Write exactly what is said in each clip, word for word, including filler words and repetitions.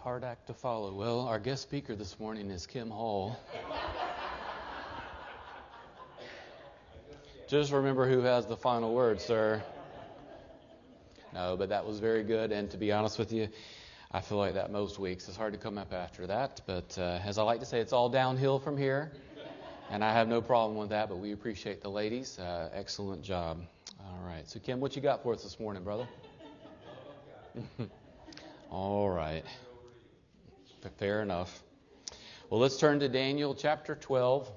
hard act to follow. Well, our guest speaker this morning is Kim Hall. Just remember who has the final word, sir. No, but that was very good. And to be honest with you, I feel like that most weeks. It's hard to come up after that. But uh, as I like to say, it's all downhill from here. And I have no problem with that, but we appreciate the ladies. Uh, excellent job. All right. So, Kim, what you got for us this morning, brother? All right. Fair enough. Well, let's turn to Daniel chapter twelve.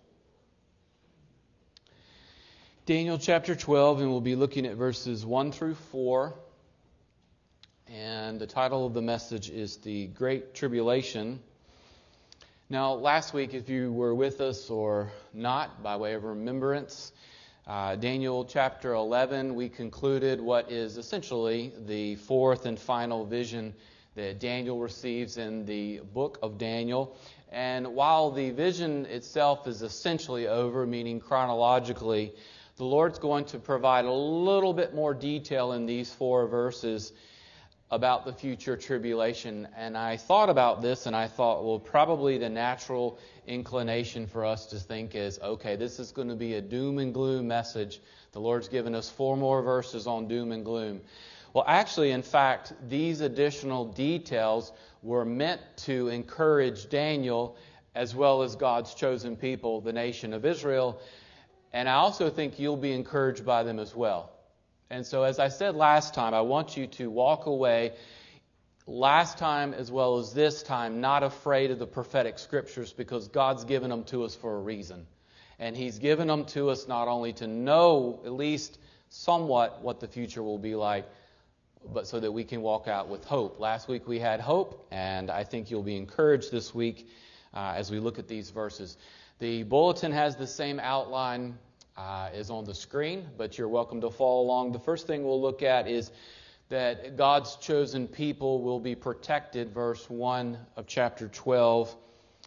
Daniel chapter twelve, and we'll be looking at verses one through four. And the title of the message is The Great Tribulation. Now, last week, if you were with us or not, by way of remembrance, uh, Daniel chapter eleven, we concluded what is essentially the fourth and final vision that Daniel receives in the book of Daniel. And while the vision itself is essentially over, meaning chronologically, the Lord's going to provide a little bit more detail in these four verses about the future tribulation. And I thought about this, and I thought, well, probably the natural inclination for us to think is, okay, this is going to be a doom and gloom message. The Lord's given us four more verses on doom and gloom. Well, actually, in fact, these additional details were meant to encourage Daniel as well as God's chosen people, the nation of Israel. And I also think you'll be encouraged by them as well. And so, as I said last time, I want you to walk away last time as well as this time not afraid of the prophetic scriptures, because God's given them to us for a reason. And He's given them to us not only to know at least somewhat what the future will be like, but so that we can walk out with hope. Last week we had hope, and I think you'll be encouraged this week uh, as we look at these verses. The bulletin has the same outline uh, as on the screen, but you're welcome to follow along. The first thing we'll look at is that God's chosen people will be protected, verse one of chapter twelve.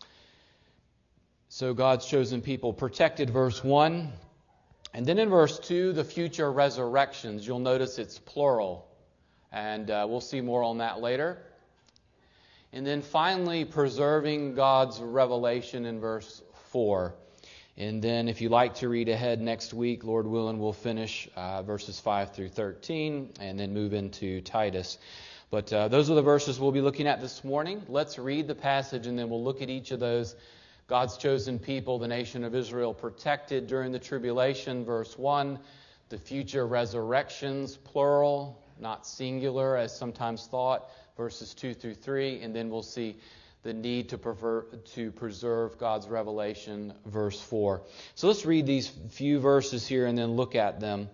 So God's chosen people protected, verse one. And then in verse two, the future resurrections. You'll notice it's plural. And uh, we'll see more on that later. And then finally, preserving God's revelation in verse four. And then if you like to read ahead next week, Lord willing, we'll finish uh, verses five through thirteen and then move into Titus. But uh, those are the verses we'll be looking at this morning. Let's read the passage and then we'll look at each of those. God's chosen people, the nation of Israel, protected during the tribulation, verse one. The future resurrections, plural, not singular as sometimes thought, verses two through three, and then we'll see the need to, prefer, to preserve God's revelation, verse four. So let's read these few verses here and then look at them.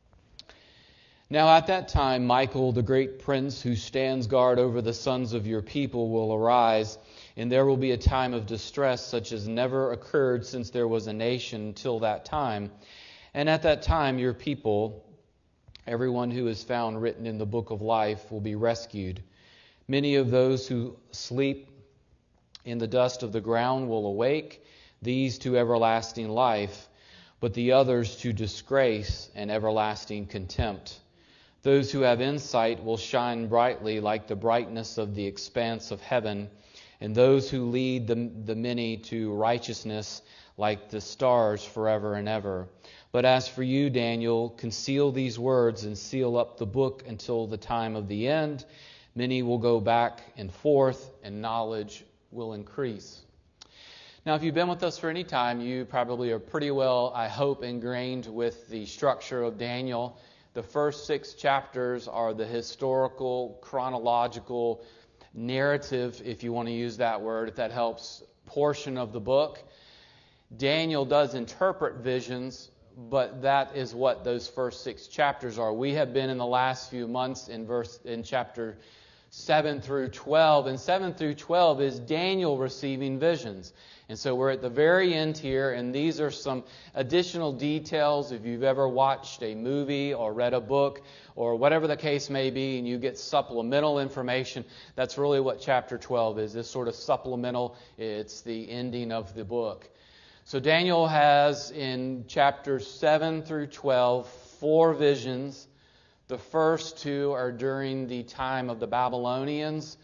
Now at that time, Michael, the great prince who stands guard over the sons of your people, will arise, and there will be a time of distress such as never occurred since there was a nation till that time. And at that time, your people, everyone who is found written in the book of life, will be rescued. Many of those who sleep in the dust of the ground will awake, these to everlasting life, but the others to disgrace and everlasting contempt. Those who have insight will shine brightly like the brightness of the expanse of heaven, and those who lead the, the many to righteousness like the stars forever and ever. But as for you, Daniel, conceal these words and seal up the book until the time of the end. Many will go back and forth, and knowledge will increase. Now, if you've been with us for any time, you probably are pretty well, I hope, ingrained with the structure of Daniel. The first six chapters are the historical, chronological, narrative, if you want to use that word, if that helps, portion of the book. Daniel does interpret visions, but that is what those first six chapters are. We have been in the last few months in verse in chapter seven through twelve, and seven through twelve is Daniel receiving visions. And so we're at the very end here, and these are some additional details. If you've ever watched a movie or read a book or whatever the case may be, and you get supplemental information, that's really what chapter twelve is, this sort of supplemental. It's the ending of the book. So Daniel has in chapters seven through twelve four visions. The first two are during the time of the Babylonians,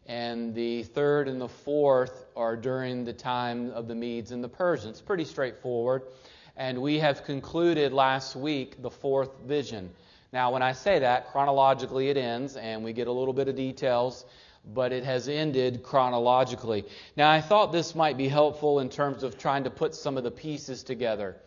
and the third and the fourth are during the time of the Medes and the Persians. Pretty straightforward. And we have concluded last week the fourth vision. Now, when I say that, chronologically it ends, and we get a little bit of details, but it has ended chronologically. Now, I thought this might be helpful in terms of trying to put some of the pieces together.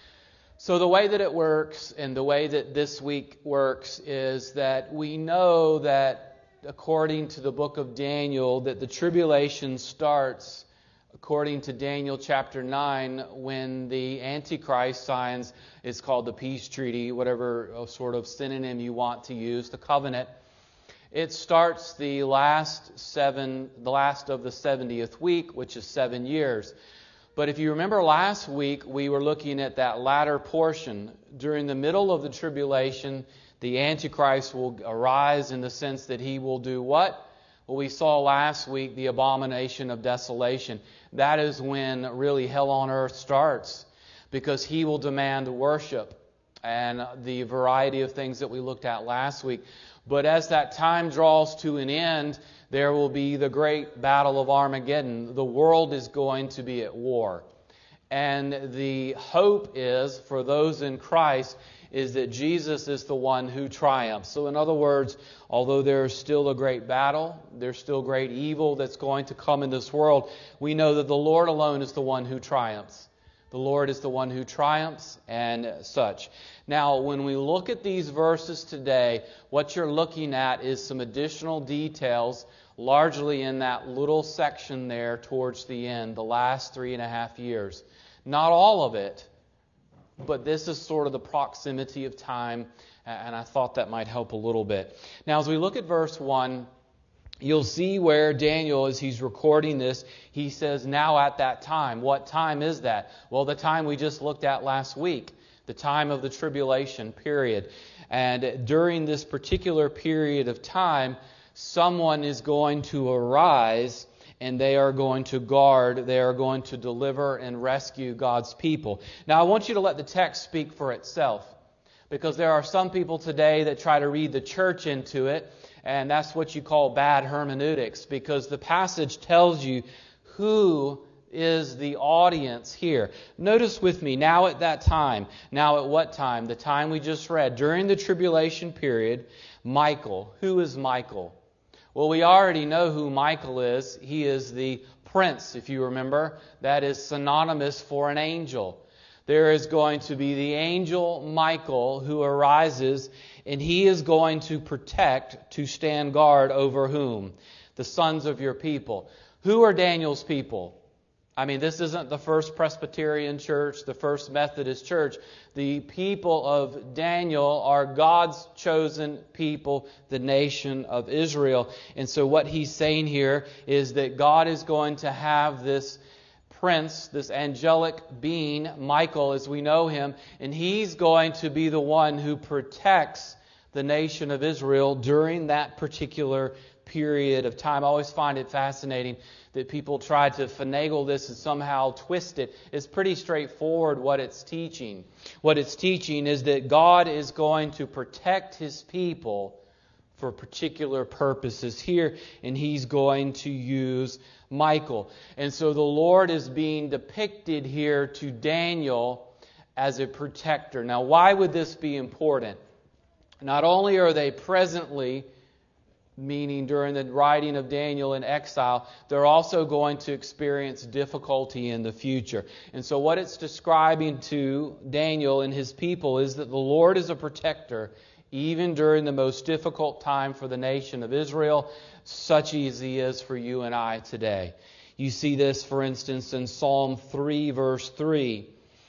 So the way that it works, and the way that this week works, is that we know that according to the book of Daniel, that the tribulation starts according to Daniel chapter nine, when the Antichrist signs, it's called the peace treaty, whatever sort of synonym you want to use, the covenant. It starts the last seven, the last of the seventieth week, which is seven years. But if you remember last week, we were looking at that latter portion. During the middle of the tribulation, the Antichrist will arise in the sense that he will do what? Well, we saw last week the abomination of desolation. That is when really hell on earth starts, because he will demand worship and the variety of things that we looked at last week. But as that time draws to an end, there will be the great battle of Armageddon. The world is going to be at war. And the hope is, for those in Christ, is that Jesus is the one who triumphs. So in other words, although there is still a great battle, there's still great evil that's going to come in this world, we know that the Lord alone is the one who triumphs. The Lord is the one who triumphs and such. Now, when we look at these verses today, what you're looking at is some additional details, largely in that little section there towards the end, the last three and a half years. Not all of it, but this is sort of the proximity of time, and I thought that might help a little bit. Now, as we look at verse one, you'll see where Daniel, as he's recording this, he says, now at that time. What time is that? Well, the time we just looked at last week, the time of the tribulation period. And during this particular period of time, someone is going to arise, and they are going to guard, they are going to deliver and rescue God's people. Now, I want you to let the text speak for itself, because there are some people today that try to read the church into it, and that's what you call bad hermeneutics, because the passage tells you who is the audience here. Notice with me, now at that time. Now at what time? The time we just read. During the tribulation period, Michael. Who is Michael? Well, we already know who Michael is. He is the prince, if you remember. That is synonymous for an angel. There is going to be the angel Michael who arises, and he is going to protect, to stand guard over whom? The sons of your people. Who are Daniel's people? I mean, this isn't the First Presbyterian Church, the First Methodist Church. The people of Daniel are God's chosen people, the nation of Israel. And so what he's saying here is that God is going to have this prince, this angelic being, Michael as we know him, and he's going to be the one who protects the nation of Israel during that particular period of time. I always find it fascinating that people try to finagle this and somehow twist it. It's pretty straightforward what it's teaching. What it's teaching is that God is going to protect His people for particular purposes here, and He's going to use Michael. And so the Lord is being depicted here to Daniel as a protector. Now, why would this be important? Not only are they presently, meaning during the writing of Daniel in exile, they're also going to experience difficulty in the future. And so what it's describing to Daniel and his people is that the Lord is a protector even during the most difficult time for the nation of Israel, such as He is for you and I today. You see this, for instance, in Psalm three, verse three.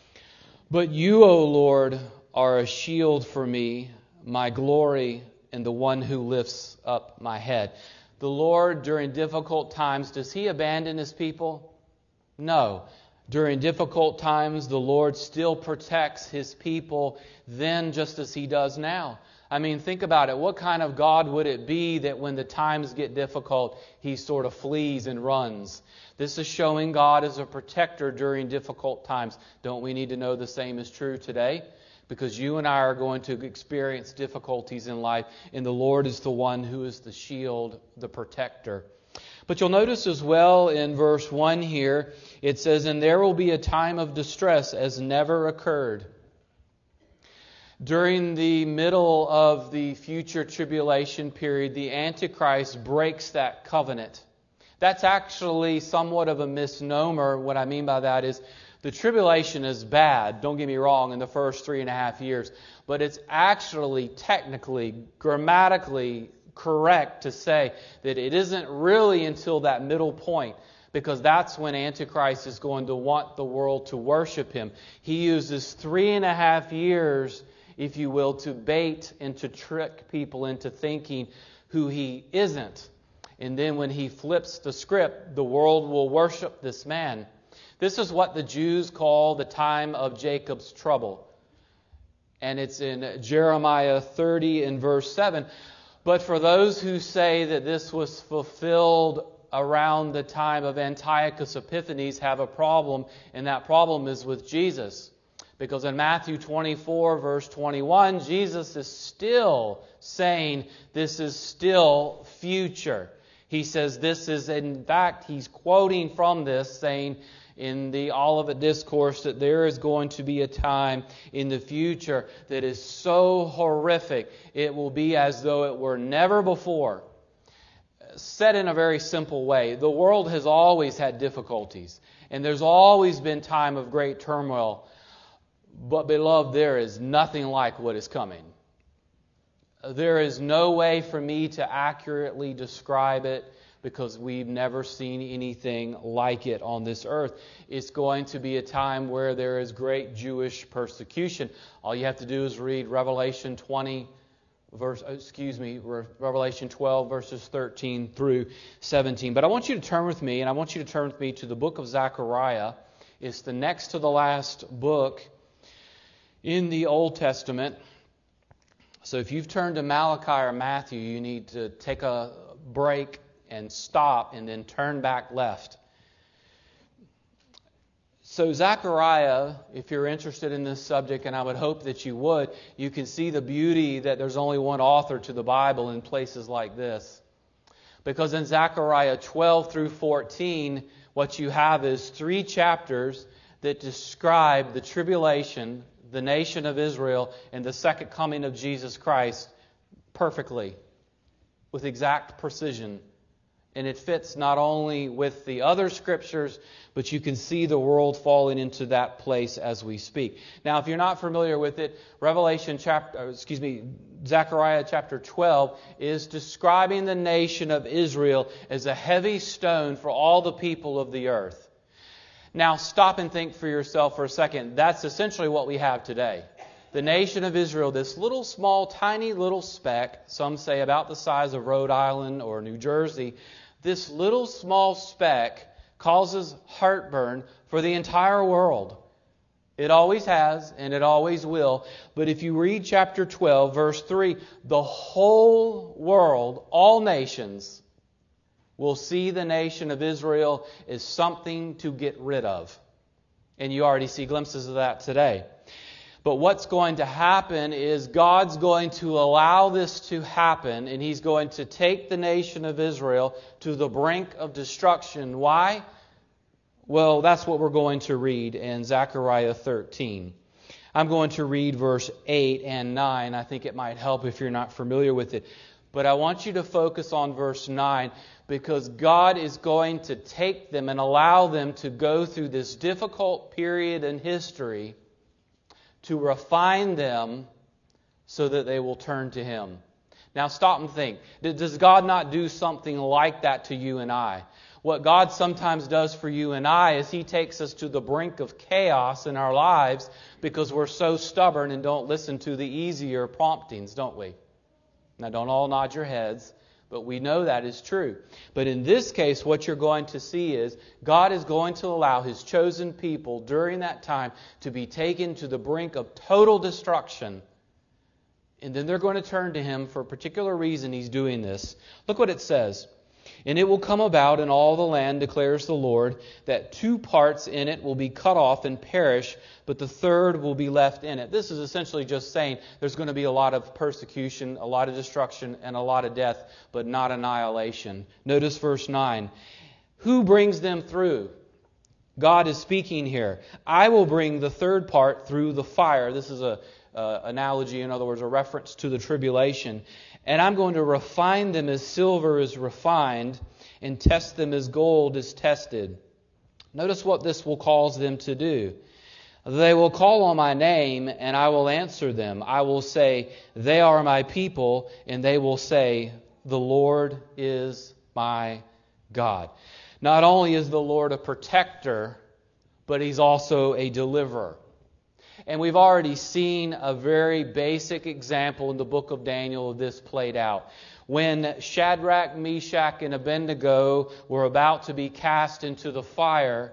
But you, O Lord, are a shield for me, my glory, and the one who lifts up my head. The Lord, during difficult times, does He abandon His people? No. During difficult times, the Lord still protects His people then just as He does now. I mean, think about it. What kind of God would it be that when the times get difficult, He sort of flees and runs? This is showing God as a protector during difficult times. Don't we need to know the same is true today? Because you and I are going to experience difficulties in life, and the Lord is the one who is the shield, the protector. But you'll notice as well in verse one here, it says, "And there will be a time of distress as never occurred." During the middle of the future tribulation period, the Antichrist breaks that covenant. That's actually somewhat of a misnomer. What I mean by that is the tribulation is bad, don't get me wrong, in the first three and a half years. But it's actually technically, grammatically correct to say that it isn't really until that middle point, because that's when Antichrist is going to want the world to worship him. He uses three and a half years, if you will, to bait and to trick people into thinking who he isn't. And then when he flips the script, the world will worship this man. This is what the Jews call the time of Jacob's trouble. And it's in Jeremiah thirty and verse seven. But for those who say that this was fulfilled around the time of Antiochus Epiphanes have a problem, and that problem is with Jesus. Because in Matthew twenty-four, verse twenty-one, Jesus is still saying this is still future. He says this is, in fact, he's quoting from this, saying in the Olivet Discourse that there is going to be a time in the future that is so horrific, it will be as though it were never before. Said in a very simple way, the world has always had difficulties, and there's always been time of great turmoil. But, beloved, there is nothing like what is coming. There is no way for me to accurately describe it, because we've never seen anything like it on this earth. It's going to be a time where there is great Jewish persecution. All you have to do is read Revelation twenty, verse, excuse me, Revelation twelve, verses thirteen through seventeen. But I want you to turn with me, and I want you to turn with me to the book of Zechariah. It's the next to the last book in the Old Testament. So if you've turned to Malachi or Matthew, you need to take a break and stop and then turn back left. So Zechariah, if you're interested in this subject, and I would hope that you would, you can see the beauty that there's only one author to the Bible in places like this. Because in Zechariah twelve through fourteen, what you have is three chapters that describe the tribulation, the nation of Israel, and the second coming of Jesus Christ perfectly, with exact precision. And it fits not only with the other scriptures, but you can see the world falling into that place as we speak. Now, if you're not familiar with it, Revelation chapter, excuse me, Zechariah chapter twelve is describing the nation of Israel as a heavy stone for all the people of the earth. Now, stop and think for yourself for a second. That's essentially what we have today. The nation of Israel, this little small, tiny little speck, some say about the size of Rhode Island or New Jersey, this little small speck causes heartburn for the entire world. It always has, and it always will. But if you read chapter twelve, verse three, the whole world, all nations, will see the nation of Israel as something to get rid of. And you already see glimpses of that today. But what's going to happen is God's going to allow this to happen, and He's going to take the nation of Israel to the brink of destruction. Why? Well, that's what we're going to read in Zechariah thirteen. I'm going to read verse eight and nine. I think it might help if you're not familiar with it. But I want you to focus on verse nine, because God is going to take them and allow them to go through this difficult period in history to refine them so that they will turn to Him. Now stop and think. Does God not do something like that to you and I? What God sometimes does for you and I is He takes us to the brink of chaos in our lives because we're so stubborn and don't listen to the easier promptings, don't we? Now don't all nod your heads, but we know that is true. But in this case, what you're going to see is God is going to allow His chosen people during that time to be taken to the brink of total destruction. And then they're going to turn to Him for a particular reason He's doing this. Look what it says. And it will come about in all the land, declares the Lord, that two parts in it will be cut off and perish, but the third will be left in it. This is essentially just saying there's going to be a lot of persecution, a lot of destruction, and a lot of death, but not annihilation. Notice verse nine. Who brings them through? God is speaking here. I will bring the third part through the fire. This is a uh, analogy, in other words, a reference to the tribulation. And I'm going to refine them as silver is refined and test them as gold is tested. Notice what this will cause them to do. They will call on my name and I will answer them. I will say, they are my people, and they will say, the Lord is my God. Not only is the Lord a protector, but He's also a deliverer. And we've already seen a very basic example in the book of Daniel of this played out. When Shadrach, Meshach, and Abednego were about to be cast into the fire,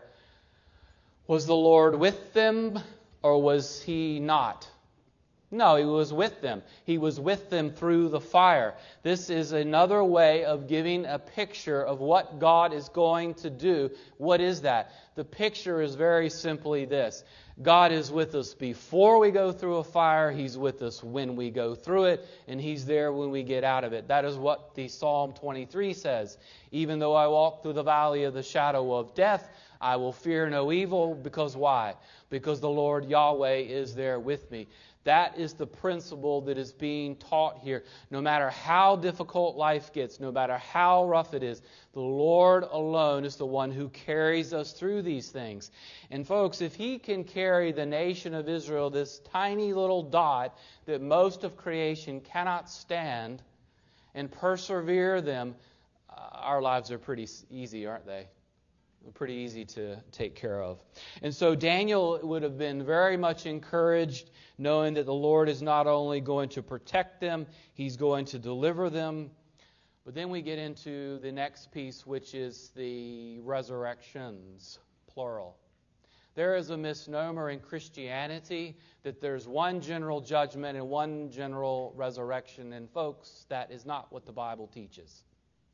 was the Lord with them or was He not? No, He was with them. He was with them through the fire. This is another way of giving a picture of what God is going to do. What is that? The picture is very simply this. God is with us before we go through a fire. He's with us when we go through it, and He's there when we get out of it. That is what the Psalm twenty-three says. Even though I walk through the valley of the shadow of death, I will fear no evil. Because why? Because the Lord Yahweh is there with me. That is the principle that is being taught here. No matter how difficult life gets, no matter how rough it is, the Lord alone is the one who carries us through these things. And folks, if He can carry the nation of Israel, this tiny little dot that most of creation cannot stand, and persevere them, uh, our lives are pretty easy, aren't they? Pretty easy to take care of. And so Daniel would have been very much encouraged, knowing that the Lord is not only going to protect them, He's going to deliver them. But then we get into the next piece, which is the resurrections, plural. There is a misnomer in Christianity that there's one general judgment and one general resurrection. And folks, that is not what the Bible teaches.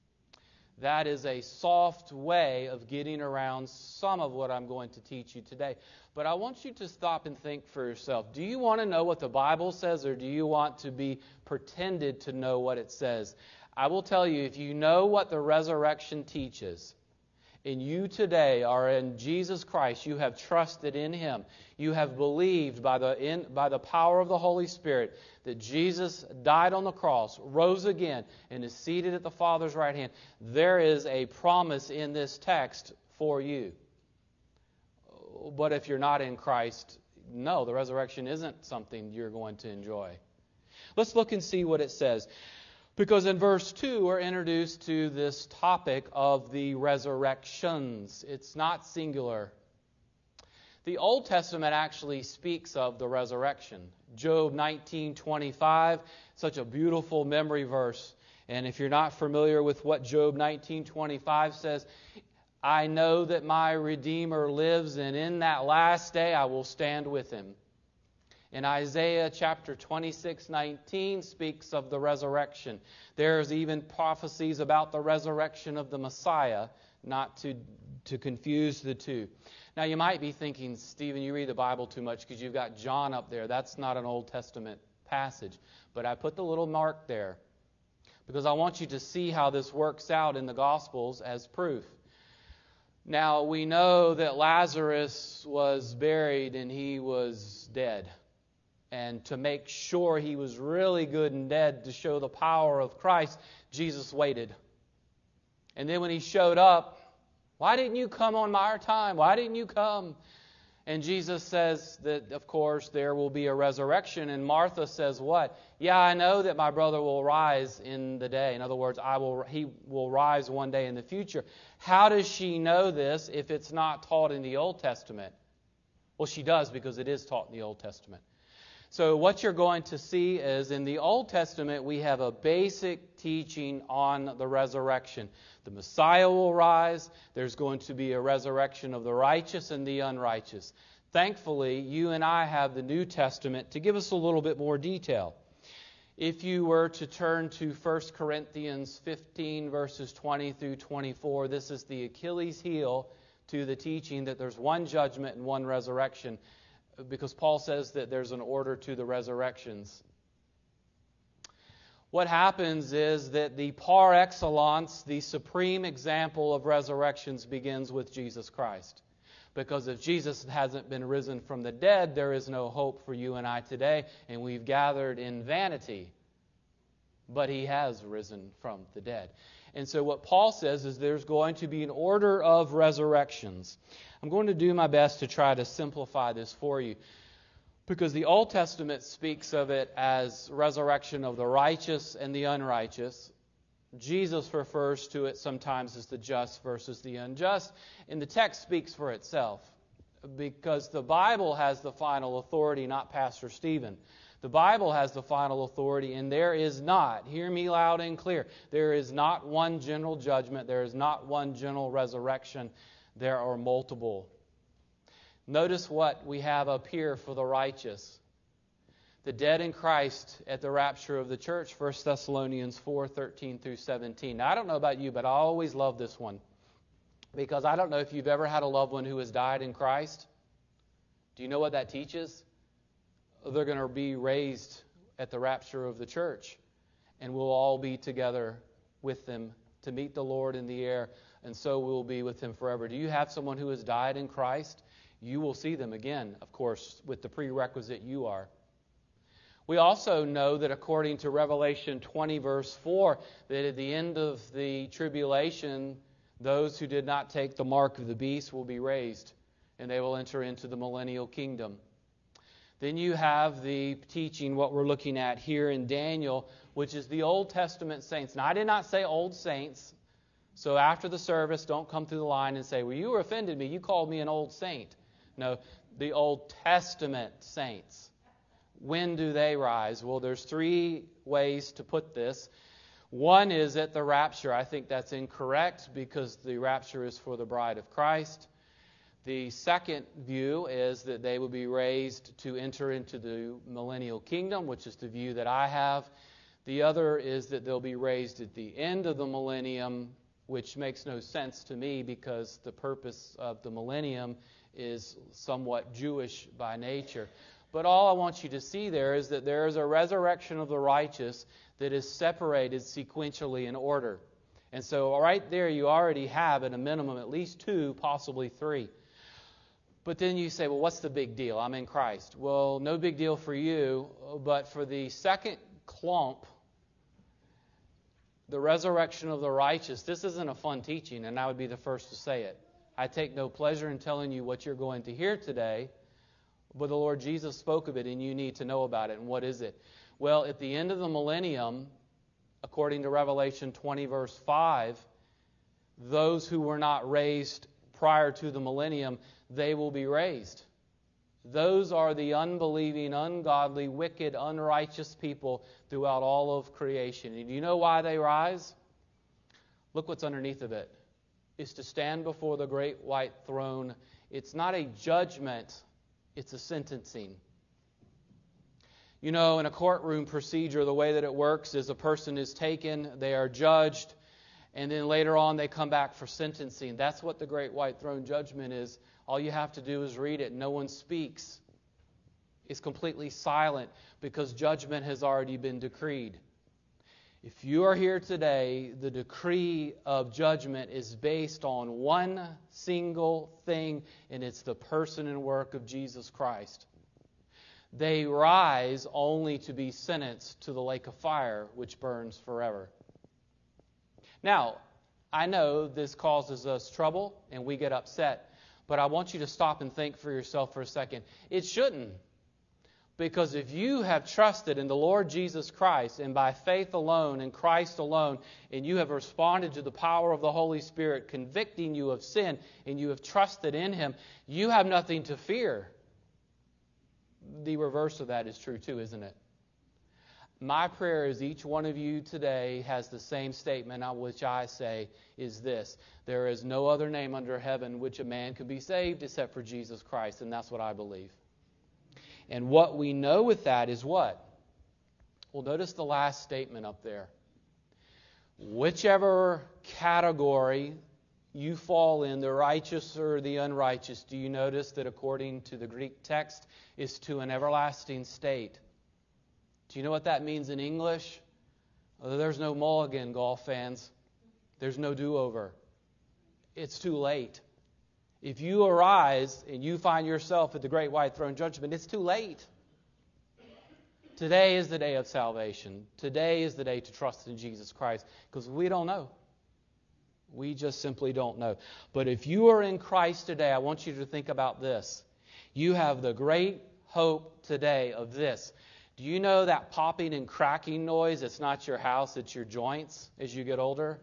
That is a soft way of getting around some of what I'm going to teach you today. But I want you to stop and think for yourself. Do you want to know what the Bible says, or do you want to be pretended to know what it says? I will tell you, if you know what the resurrection teaches, and you today are in Jesus Christ, you have trusted in Him, you have believed by the in, by the power of the Holy Spirit that Jesus died on the cross, rose again, and is seated at the Father's right hand, there is a promise in this text for you. But if you're not in Christ, no, the resurrection isn't something you're going to enjoy. Let's look and see what it says. Because in verse two, we're introduced to this topic of the resurrections. It's not singular. The Old Testament actually speaks of the resurrection. Job nineteen twenty-five, such a beautiful memory verse. And if you're not familiar with what Job nineteen twenty-five says, I know that my Redeemer lives, and in that last day I will stand with Him. In Isaiah chapter twenty-six nineteen speaks of the resurrection. There's even prophecies about the resurrection of the Messiah, not to, to confuse the two. Now you might be thinking, Stephen, you read the Bible too much because you've got John up there. That's not an Old Testament passage. But I put the little mark there because I want you to see how this works out in the Gospels as proof. Now we know that Lazarus was buried and he was dead. And to make sure he was really good and dead, to show the power of Christ, Jesus waited. And then when He showed up, why didn't you come on my time? Why didn't you come? And Jesus says that, of course, there will be a resurrection. And Martha says what? Yeah, I know that my brother will rise in the day. In other words, I will. he will rise one day in the future. How does she know this if it's not taught in the Old Testament? Well, she does, because it is taught in the Old Testament. So what you're going to see is in the Old Testament we have a basic teaching on the resurrection. The Messiah will rise. There's going to be a resurrection of the righteous and the unrighteous. Thankfully, you and I have the New Testament to give us a little bit more detail. If you were to turn to First Corinthians fifteen, verses twenty through twenty-four, this is the Achilles heel to the teaching that there's one judgment and one resurrection, because Paul says that there's an order to the resurrections. What happens is that the par excellence, the supreme example of resurrections begins with Jesus Christ. Because if Jesus hasn't been risen from the dead, there is no hope for you and I today, and we've gathered in vanity. But He has risen from the dead. And so what Paul says is there's going to be an order of resurrections. I'm going to do my best to try to simplify this for you, because the Old Testament speaks of it as resurrection of the righteous and the unrighteous. Jesus refers to it sometimes as the just versus the unjust. And the text speaks for itself, because the Bible has the final authority, not Pastor Stephen. The Bible has the final authority, and there is not, hear me loud and clear, there is not one general judgment, there is not one general resurrection, there are multiple. Notice what we have up here for the righteous. The dead in Christ at the rapture of the church, First Thessalonians four, thirteen through seventeen. Now, I don't know about you, but I always love this one, because I don't know if you've ever had a loved one who has died in Christ. Do you know what that teaches? They're going to be raised at the rapture of the church, and we'll all be together with them to meet the Lord in the air, and so we'll be with Him forever. Do you have someone who has died in Christ? You will see them again, of course, with the prerequisite you are. We also know that according to Revelation twenty, verse four, that at the end of the tribulation, those who did not take the mark of the beast will be raised, and they will enter into the millennial kingdom. Then you have the teaching, what we're looking at here in Daniel, which is the Old Testament saints. Now, I did not say old saints, so after the service, don't come through the line and say, well, you offended me, you called me an old saint. No, the Old Testament saints. When do they rise? Well, there's three ways to put this. One is at the rapture. I think that's incorrect, because the rapture is for the bride of Christ. The second view is that they will be raised to enter into the millennial kingdom, which is the view that I have. The other is that they'll be raised at the end of the millennium, which makes no sense to me, because the purpose of the millennium is somewhat Jewish by nature. But all I want you to see there is that there is a resurrection of the righteous that is separated sequentially in order. And so right there you already have at a minimum at least two, possibly three. But then you say, well, what's the big deal? I'm in Christ. Well, no big deal for you, but for the second clump, the resurrection of the righteous, this isn't a fun teaching, and I would be the first to say it. I take no pleasure in telling you what you're going to hear today, but the Lord Jesus spoke of it, and you need to know about it. And what is it? Well, at the end of the millennium, according to Revelation twenty, verse five, those who were not raised prior to the millennium, they will be raised. Those are the unbelieving, ungodly, wicked, unrighteous people throughout all of creation. And do you know why they rise? Look what's underneath of it. It's to stand before the great white throne. It's not a judgment, it's a sentencing. You know, in a courtroom procedure, the way that it works is a person is taken, they are judged, and then later on they come back for sentencing. That's what the great white throne judgment is. All you have to do is read it. No one speaks. It's completely silent, because judgment has already been decreed. If you are here today, the decree of judgment is based on one single thing, and it's the person and work of Jesus Christ. They rise only to be sentenced to the lake of fire, which burns forever. Now, I know this causes us trouble, and we get upset, but I want you to stop and think for yourself for a second. It shouldn't. Because if you have trusted in the Lord Jesus Christ, and by faith alone, in Christ alone, and you have responded to the power of the Holy Spirit convicting you of sin, and you have trusted in Him, you have nothing to fear. The reverse of that is true too, isn't it? My prayer is each one of you today has the same statement, which I say is this: there is no other name under heaven which a man could be saved except for Jesus Christ, and that's what I believe. And what we know with that is what? Well, notice the last statement up there. Whichever category you fall in, the righteous or the unrighteous, do you notice that according to the Greek text, is to an everlasting state? Do you know what that means in English? Uh, there's no mulligan, golf fans. There's no do-over. It's too late. If you arise and you find yourself at the great white throne judgment, it's too late. Today is the day of salvation. Today is the day to trust in Jesus Christ, because we don't know. We just simply don't know. But if you are in Christ today, I want you to think about this. You have the great hope today of this. Do you know that popping and cracking noise? It's not your house, it's your joints as you get older.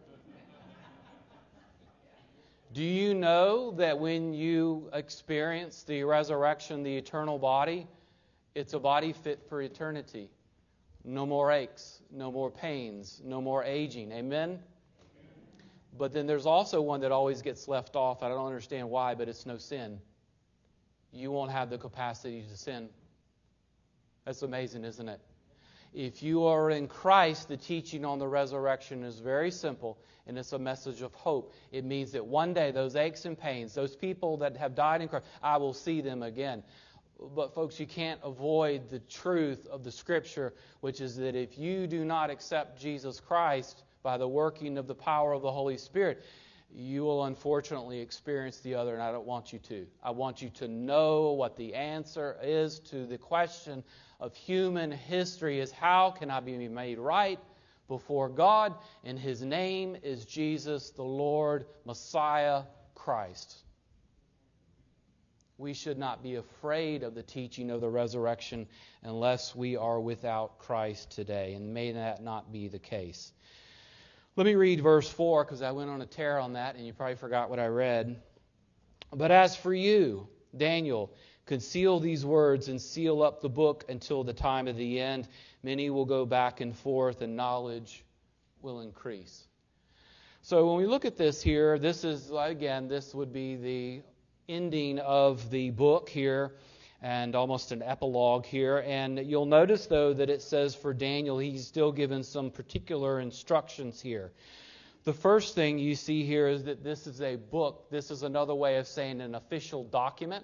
Do you know that when you experience the resurrection, the eternal body, it's a body fit for eternity? No more aches, no more pains, no more aging. Amen? But then there's also one that always gets left off. I don't understand why, but it's no sin. You won't have the capacity to sin. That's amazing, isn't it? If you are in Christ, the teaching on the resurrection is very simple, and it's a message of hope. It means that one day those aches and pains, those people that have died in Christ, I will see them again. But folks, you can't avoid the truth of the Scripture, which is that if you do not accept Jesus Christ by the working of the power of the Holy Spirit, you will unfortunately experience the other, and I don't want you to. I want you to know what the answer is to the question of human history is, how can I be made right before God? And His name is Jesus, the Lord, Messiah, Christ. We should not be afraid of the teaching of the resurrection unless we are without Christ today, and may that not be the case. Let me read verse four, because I went on a tear on that, and you probably forgot what I read. But as for you, Daniel, conceal these words and seal up the book until the time of the end. Many will go back and forth, and knowledge will increase. So when we look at this here, this is, again, this would be the ending of the book here, and almost an epilogue here. And you'll notice, though, that it says for Daniel, he's still given some particular instructions here. The first thing you see here is that this is a book. This is another way of saying an official document.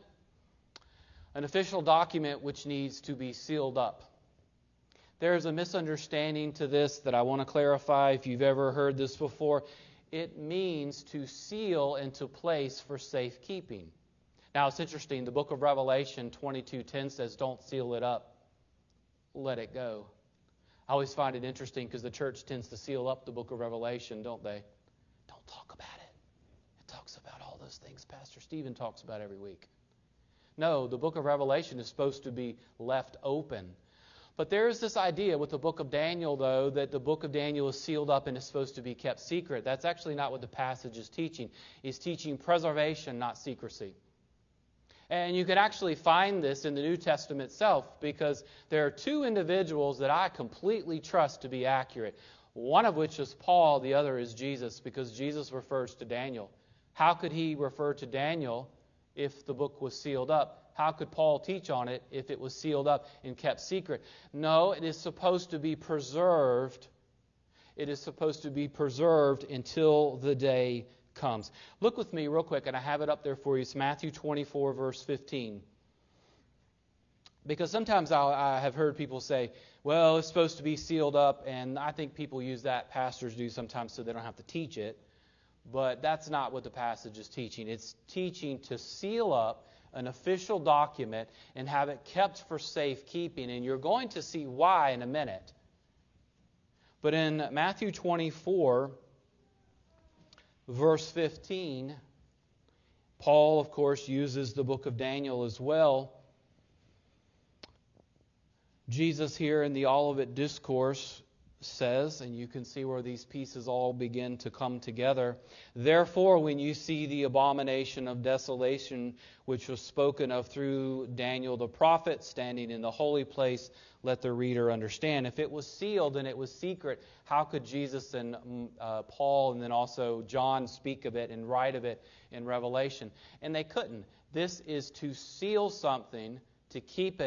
An official document which needs to be sealed up. There's a misunderstanding to this that I want to clarify if you've ever heard this before. It means to seal into place for safekeeping. Now, it's interesting. The book of Revelation twenty-two ten says, don't seal it up. Let it go. I always find it interesting because the church tends to seal up the book of Revelation, don't they? Don't talk about it. It talks about all those things Pastor Stephen talks about every week. No, the book of Revelation is supposed to be left open. But there is this idea with the book of Daniel, though, that the book of Daniel is sealed up and is supposed to be kept secret. That's actually not what the passage is teaching. It's teaching preservation, not secrecy. And you can actually find this in the New Testament itself, because there are two individuals that I completely trust to be accurate. One of which is Paul, the other is Jesus, because Jesus refers to Daniel. How could he refer to Daniel if the book was sealed up? How could Paul teach on it if it was sealed up and kept secret? No, it is supposed to be preserved. It is supposed to be preserved until the day comes. Look with me real quick, and I have it up there for you. It's Matthew twenty-four, verse fifteen. Because sometimes I'll, I have heard people say, well, it's supposed to be sealed up, and I think people use that, pastors do sometimes, so they don't have to teach it. But that's not what the passage is teaching. It's teaching to seal up an official document and have it kept for safekeeping. And you're going to see why in a minute. But in Matthew twenty-four, verse fifteen, Paul, of course, uses the book of Daniel as well. Jesus here in the Olivet Discourse says, and you can see where these pieces all begin to come together, therefore, when you see the abomination of desolation, which was spoken of through Daniel the prophet, standing in the holy place, let the reader understand. If it was sealed and it was secret, how could Jesus and uh, Paul and then also John speak of it and write of it in Revelation? And they couldn't. This is to seal something, to keep it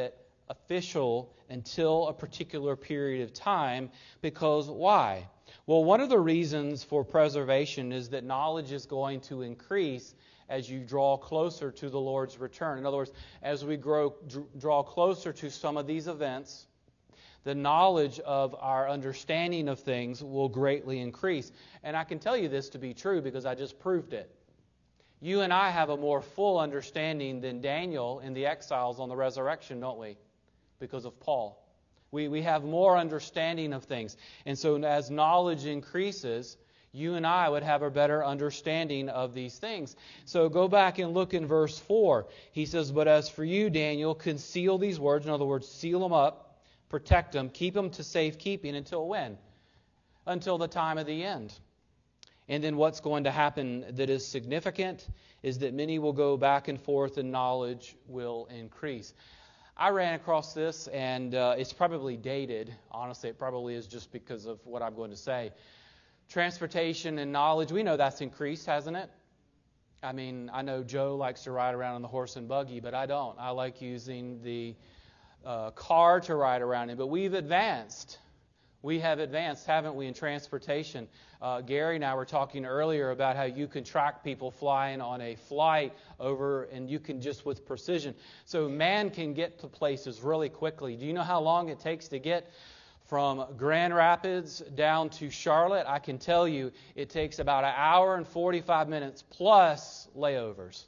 official until a particular period of time. Because why? Well, one of the reasons for preservation is that knowledge is going to increase as you draw closer to the Lord's return. In other words, as we grow, draw closer to some of these events, the knowledge of our understanding of things will greatly increase. And I can tell you this to be true because I just proved it. You and I have a more full understanding than Daniel in the exiles on the resurrection, don't we? Because of Paul. We, we have more understanding of things. And so as knowledge increases, you and I would have a better understanding of these things. So go back and look in verse four. He says, "But as for you, Daniel, conceal these words." In other words, seal them up, protect them, keep them to safekeeping until when? Until the time of the end. And then what's going to happen that is significant is that many will go back and forth and knowledge will increase. I ran across this, and uh, it's probably dated. Honestly, it probably is just because of what I'm going to say. Transportation and knowledge, we know that's increased, hasn't it? I mean, I know Joe likes to ride around on the horse and buggy, but I don't. I like using the uh, car to ride around in. But we've advanced. We have advanced, haven't we, in transportation? Uh, Gary and I were talking earlier about how you can track people flying on a flight over, and you can just with precision. So man can get to places really quickly. Do you know how long it takes to get from Grand Rapids down to Charlotte? I can tell you it takes about an hour and forty-five minutes plus layovers.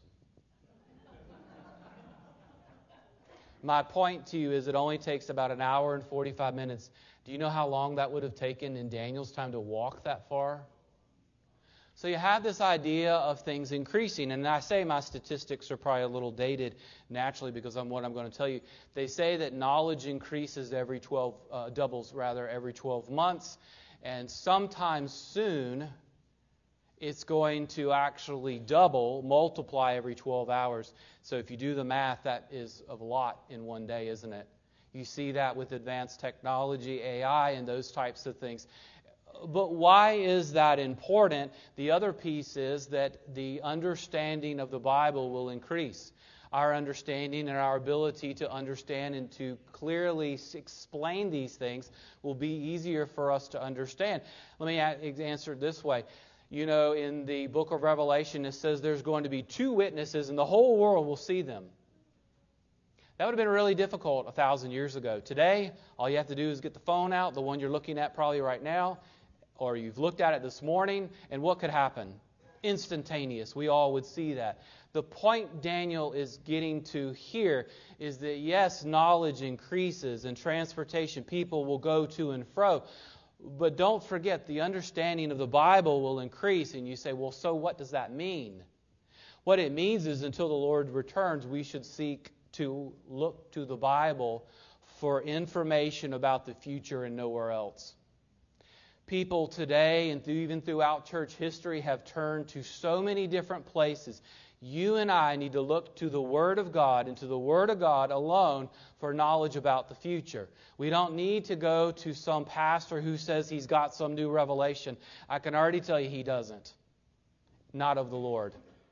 My point to you is it only takes about an hour and forty-five minutes. Do you know how long that would have taken in Daniel's time to walk that far? So you have this idea of things increasing. And I say my statistics are probably a little dated naturally because of what I'm going to tell you. They say that knowledge increases every twelve, uh, doubles rather, every twelve months. And sometime soon, it's going to actually double, multiply every twelve hours. So if you do the math, that is a lot in one day, isn't it? You see that with advanced technology, A I, and those types of things. But why is that important? The other piece is that the understanding of the Bible will increase. Our understanding and our ability to understand and to clearly explain these things will be easier for us to understand. Let me answer it this way. You know, in the book of Revelation, it says there's going to be two witnesses and the whole world will see them. That would have been really difficult a thousand years ago. Today, all you have to do is get the phone out, the one you're looking at probably right now, or you've looked at it this morning, and what could happen? Instantaneous. We all would see that. The point Daniel is getting to here is that, yes, knowledge increases and transportation, people will go to and fro. But don't forget, the understanding of the Bible will increase. And you say, well, so what does that mean? What it means is until the Lord returns, we should seek to look to the Bible for information about the future and nowhere else. People today and even throughout church history have turned to so many different places. You and I need to look to the Word of God and to the Word of God alone for knowledge about the future. We don't need to go to some pastor who says he's got some new revelation. I can already tell you he doesn't. Not of the Lord.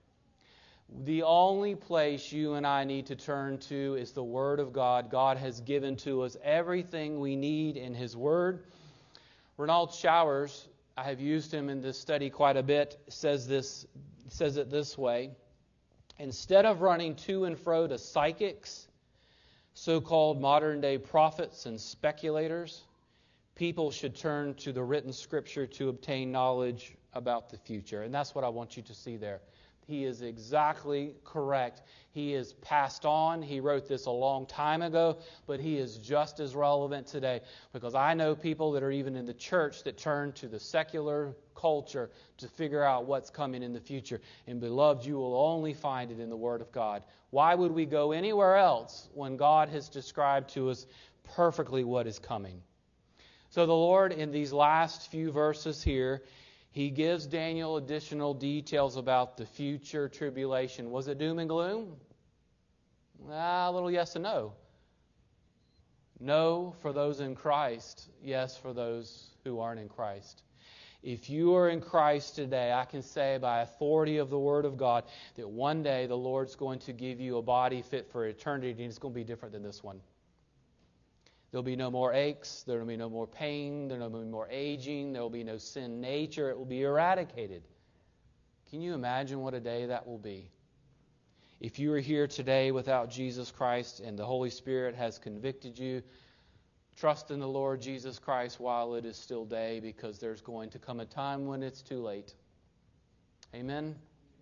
The only place you and I need to turn to is the Word of God. God has given to us everything we need in His Word. Renald Showers, I have used him in this study quite a bit, says this, says it this way. Instead of running to and fro to psychics, so-called modern-day prophets and speculators, people should turn to the written Scripture to obtain knowledge about the future. And that's what I want you to see there. He is exactly correct. He is passed on. He wrote this a long time ago, but he is just as relevant today because I know people that are even in the church that turn to the secular culture to figure out what's coming in the future. And beloved, you will only find it in the Word of God. Why would we go anywhere else when God has described to us perfectly what is coming? So the Lord, in these last few verses here, He gives Daniel additional details about the future tribulation. Was it doom and gloom? Ah, a little yes and no. No for those in Christ. Yes for those who aren't in Christ. If you are in Christ today, I can say by authority of the Word of God that one day the Lord's going to give you a body fit for eternity, and it's going to be different than this one. There'll be no more aches. There will be no more pain. There will be no more aging. There will be no sin nature. It will be eradicated. Can you imagine what a day that will be? If you are here today without Jesus Christ and the Holy Spirit has convicted you, trust in the Lord Jesus Christ while it is still day, because there's going to come a time when it's too late. Amen?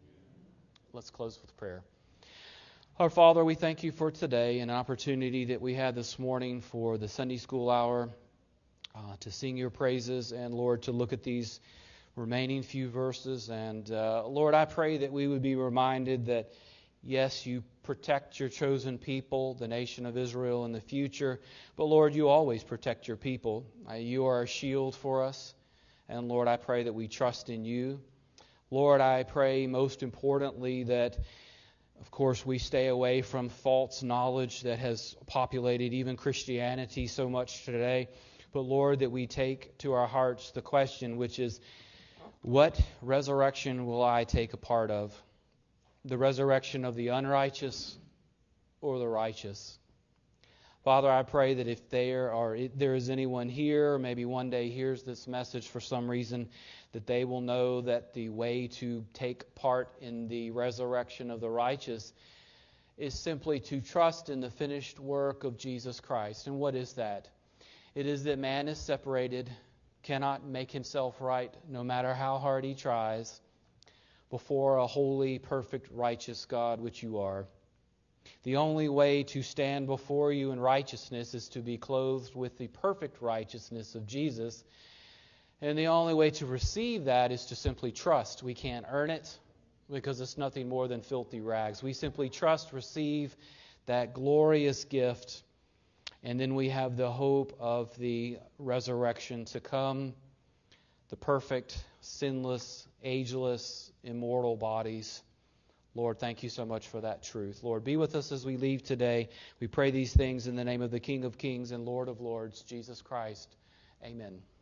Let's close with prayer. Our Father, we thank you for today, an opportunity that we had this morning for the Sunday school hour uh, to sing your praises, and Lord, to look at these remaining few verses. And uh, Lord, I pray that we would be reminded that, yes, you protect your chosen people, the nation of Israel, in the future, but Lord, you always protect your people. Uh, you are a shield for us, and Lord, I pray that we trust in you. Lord, I pray most importantly that, of course, we stay away from false knowledge that has populated even Christianity so much today. But Lord, that we take to our hearts the question, which is, what resurrection will I take a part of? The resurrection of the unrighteous or the righteous? Father, I pray that if there are if there is anyone here, or maybe one day hears this message for some reason, that they will know that the way to take part in the resurrection of the righteous is simply to trust in the finished work of Jesus Christ. And what is that? It is that man is separated, cannot make himself right, no matter how hard he tries, before a holy, perfect, righteous God, which you are. The only way to stand before you in righteousness is to be clothed with the perfect righteousness of Jesus. And the only way to receive that is to simply trust. We can't earn it because it's nothing more than filthy rags. We simply trust, receive that glorious gift, and then we have the hope of the resurrection to come, the perfect, sinless, ageless, immortal bodies. Lord, thank you so much for that truth. Lord, be with us as we leave today. We pray these things in the name of the King of Kings and Lord of Lords, Jesus Christ. Amen.